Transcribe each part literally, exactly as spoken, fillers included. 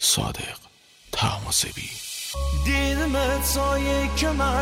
صادق طهماسبی. دیدمت سایه کمر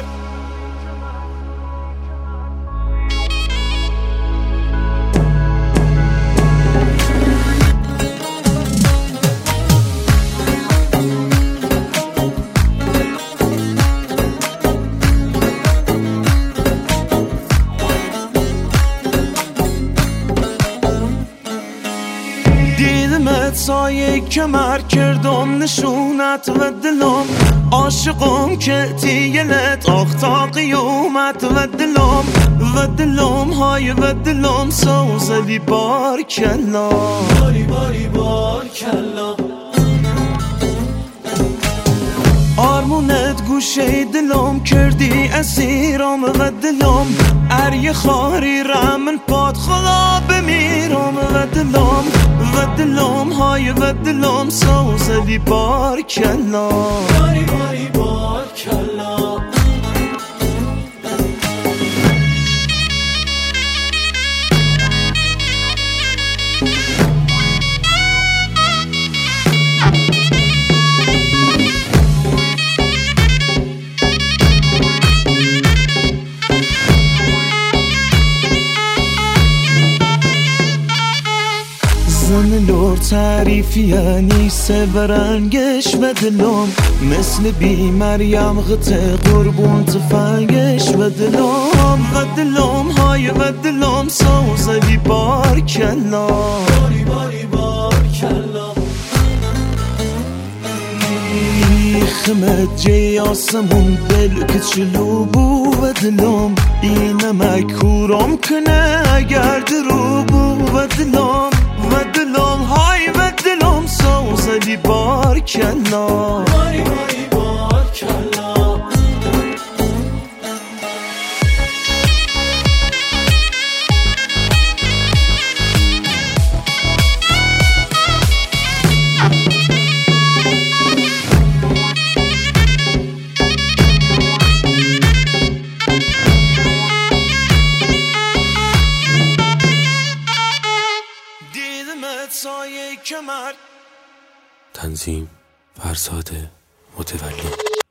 دیدمت سایه کمر کردم نشونت و دلم عاشقم که تیلت آخ تا قیومت و دلم و دلم های و دلم سوزلی بار کلا باری باری بار کلا آرمونت گوشه دلم کردی اسیرم و دلم اری خاری رمن پاد خلا بمیرم و دلم و دلم های و دلم سوزلی بار کلا باری باری بار کلا زن لور تعریفیه نیسه برنگش و دلم مثل بی مریم غته قربون تفنگش و دلم و دلم های و دلم سوزلی بار کلا باری باری بار کلا خمت جی آسمون دل که چلو بو و دلم این مکورم کنه اگر درو بو و دلم و دلم های و دلم سوزلی بار کلا باری باری بار کلا سایه کمر. تنظیم فرزاد متولی.